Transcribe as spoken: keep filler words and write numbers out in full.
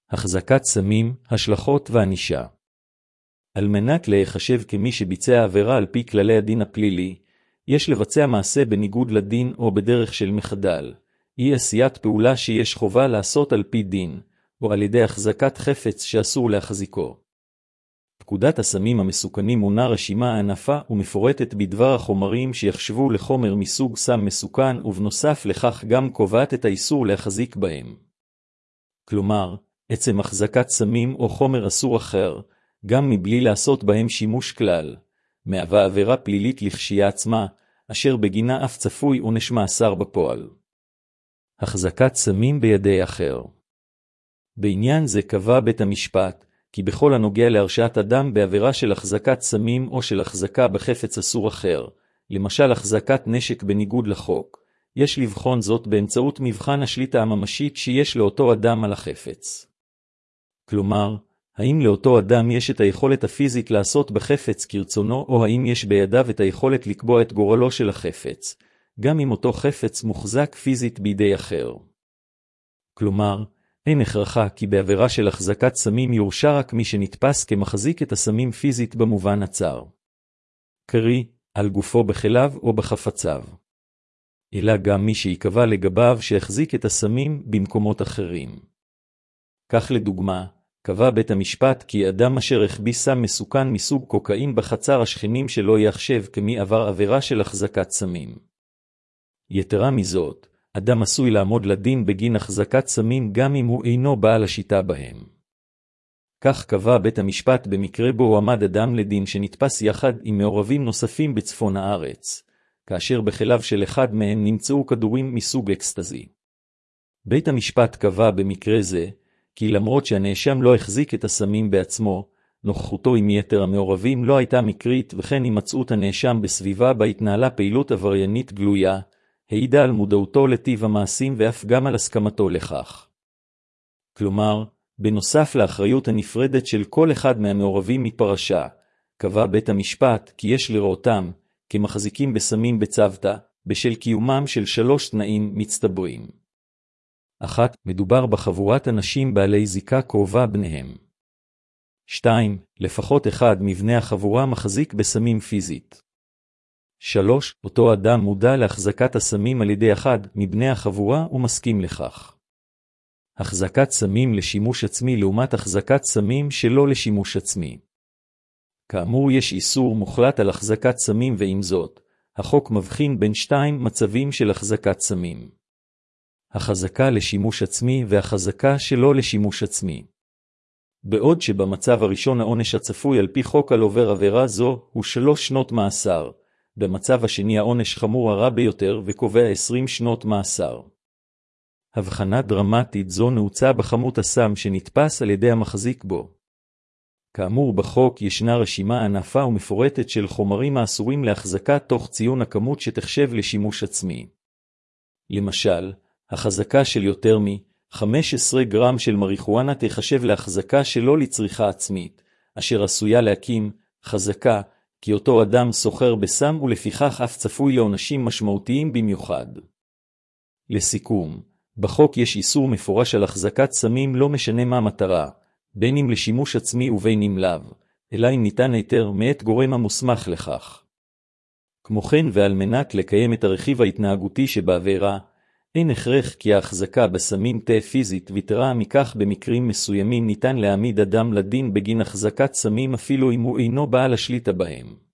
החזקת סמים, השלכות וענישה. על מנת להיחשב כמי שביצע עבירה על פי כללי הדין הפלילי, יש לבצע מעשה בניגוד לדין או בדרך של מחדל, אי עשיית פעולה שיש חובה לעשות על פי דין, או על ידי החזקת חפץ שאסור להחזיקו. פקודת הסמים המסוכנים מונה רשימה ענפה ומפורטת בדבר החומרים שיחשבו לחומר מסוג סם מסוכן, ובנוסף לכך גם קובעת את האיסור להחזיק בהם. כלומר, עצם החזקת סמים או חומר אסור אחר, גם מבלי לעשות בהם שימוש כלל, מהווה עבירה פלילית לכשיה עצמה, אשר בגינה אף צפוי עונש מאסר בפועל. החזקת סמים בידי אחר. בעניין זה קבע בית המשפט, כי בכל הנוגע להרשעת אדם בעבירה של החזקת סמים או של החזקה בחפץ אסור אחר, למשל החזקת נשק בניגוד לחוק, יש לבחון זאת באמצעות מבחן השליטה הממשית שיש לאותו אדם על החפץ. כלומר, האם לאותו אדם יש את היכולת הפיזית לעשות בחפץ כרצונו, או האם יש בידיו את היכולת לקבוע את גורלו של החפץ, גם אם אותו חפץ מוחזק פיזית בידי אחר. כלומר, אין הכרחה כי בעבירה של החזקת סמים יורשע רק מי שנתפס כמחזיק את הסמים פיזית במובן הצר, קרי, על גופו בכליו או בחפציו, אלא גם מי שיקבע לגביו שהחזיק את הסמים במקומות אחרים. כך לדוגמה, קבע בית המשפט כי אדם אשר החביא סם מסוכן מסוג קוקאין בחצר השכנים שלו יחשב כמי עבר עבירה של החזקת סמים. יתרה מזאת, אדם עשוי לעמוד לדין בגין החזקת סמים גם אם הוא אינו בעל השיטה בהם. כך קבע בית המשפט במקרה בו הועמד אדם לדין שנתפס יחד עם מעורבים נוספים בצפון הארץ, כאשר בכליו של אחד מהם נמצאו כדורים מסוג אקסטזי. בית המשפט קבע במקרה זה, כי למרות שהנאשם לא החזיק את הסמים בעצמו, נוכחותו עם יתר המעורבים לא הייתה מקרית, וכן הימצאות הנאשם בסביבה בה התנהלה פעילות עבריינית גלויה, העידה על מודעותו לטיב המעשים ואף גם על הסכמתו לכך. כלומר, בנוסף לאחריות הנפרדת של כל אחד מהמעורבים מפרשה, קבע בית המשפט כי יש לראותם כמחזיקים בסמים בצוותא, בשל קיומם של שלוש תנאים מצטברים. אחת, מדובר בחבורת אנשים בעלי זיקה קרובה ביניהם. שתיים, לפחות אחד מבני החבורה מחזיק בסמים פיזית. שלוש, אותו אדם מודע להחזקת הסמים על ידי אחד מבני החבורה ומסכים לכך. החזקת סמים לשימוש עצמי לעומת החזקת סמים שלא לשימוש עצמי. כאמור יש איסור מוחלט על החזקת סמים, ועם זאת, החוק מבחין בין שתיים מצבים של החזקת סמים. החזקה לשימוש עצמי והחזקה שלא לשימוש עצמי. בעוד שבמצב הראשון העונש הצפוי על פי חוק על עובר עבירה זו הוא שלוש שנות מאסר, במצב השני העונש חמור הרע ביותר וקובע עשרים שנות מאסר. הבחנה דרמטית זו נעוצה בכמות הסם שנתפס על ידי המחזיק בו. כאמור בחוק ישנה רשימה ענפה ומפורטת של חומרים האסורים להחזקה תוך ציון הכמות שתחשב לשימוש עצמי. למשל, החזקה של יותר מ-חמישה עשר גרם של מריחואנה תחשב להחזקה שלא לצריכה עצמית, אשר עשויה להקים חזקה כי אותו אדם סוחר בסם ולפיכך אף צפוי לעונשים משמעותיים במיוחד. לסיכום, בחוק יש איסור מפורש על החזקת סמים לא משנה מה המטרה, בין אם לשימוש עצמי ובין אם לאו, אלא אם ניתן היתר מאת גורם המוסמך לכך. כמו כן ועל מנת לקיים את הרכיב ההתנהגותי שבעבירה, אין הכרח כי ההחזקה בסמים תהיה פיזית, ויתרה מכך במקרים מסוימים ניתן להעמיד אדם לדין בגין החזקת סמים אפילו אם הוא אינו בעל השליטה בהם.